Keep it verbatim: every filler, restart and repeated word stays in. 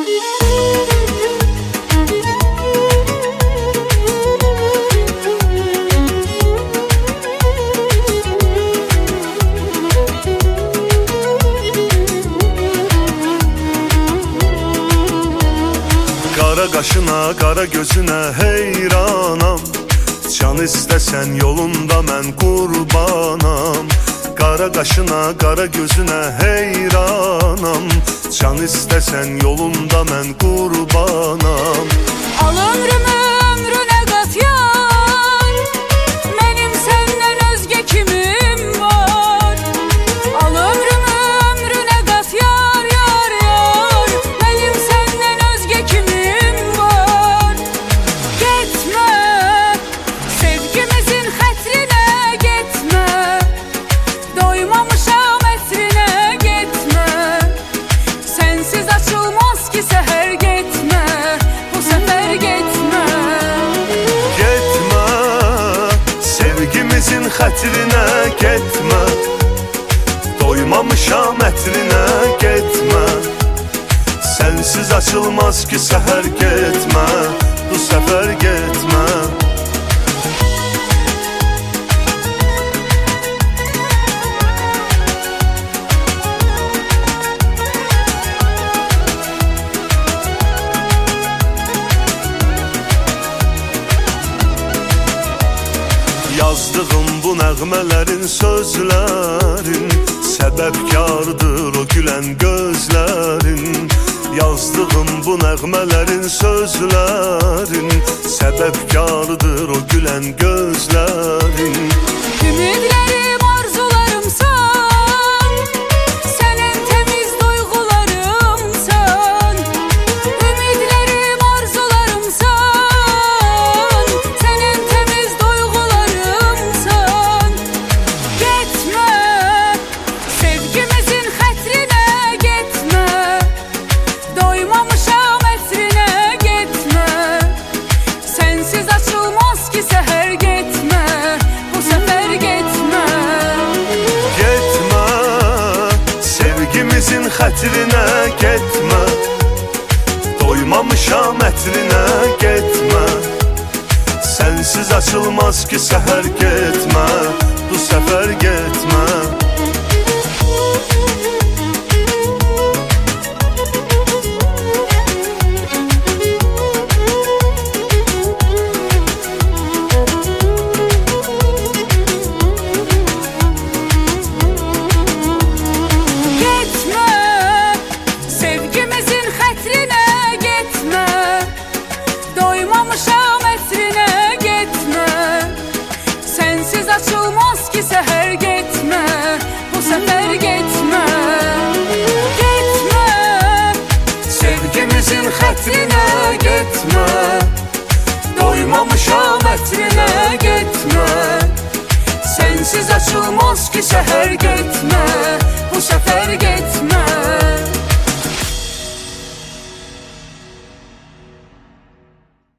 Qara qaşına, qara gözünə heyranam. Can istəsən yolunda mən qurbanam. Qara qaşına, qara gözünə heyranam. Can istəsən yolunda mən qurbanam. Al ömrümü ömrünə qat yar, mənim səndən özgə kimim var? Al ömrümü ömrünə qat yar, yar, yar, mənim səndən özgə kimim var? Getmə, sevgimizin xətrinə getmə, doymamışam ətrinə getmə. Sənsiz açılmaz ki səhər, getmə, bu səfər getmə. Getmə, sevgimizin xətrinə getmə, doymamışam ətrinə getmə. Sənsiz açılmaz ki səhər, getmə, bu səfər getmə. Yazdığım bu nəğmələrin sözlərin səbəbkardır o gülən gözlərin. Yazdığım bu nəğmələrin sözlərin səbəbkardır o gülən gözlərin. Ümidlərim, arzularımsan, sənin təmiz duyğularımsan. Ümidlərim, arzularımsan, sənin təmiz duyğularımsan. Getmə, sevgimizin xətrinə getmə, doymamışam ətrinə getmə. Sənsiz açılmaz ki səhər, getmə, bu səfər getmə. Getmə, sevgimizin xətrinə getmə, doymamışam ətrinə getmə. Sənsiz açılmaz ki səhər, getmə, bu səfər getmə. Getmə, sevgimizin xətrinə getmə, doymamışam ətrinə getmə. Sənsiz açılmaz ki səhər, getmə, bu səfər getmə. Getmə, Sevgimizin xətrinə getmə, doymamışam ətrinə getmə. Sənsiz açılmaz ki səhər, getmə.